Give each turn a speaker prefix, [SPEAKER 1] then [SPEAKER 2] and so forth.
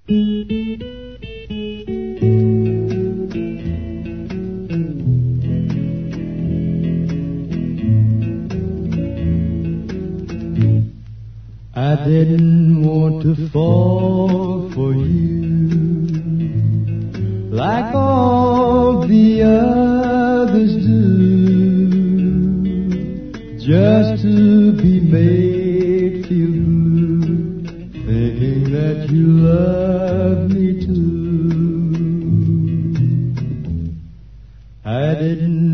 [SPEAKER 1] I didn't want to fall for you like all the others do, just to be made feel blue, thinking that you love me too. I didn't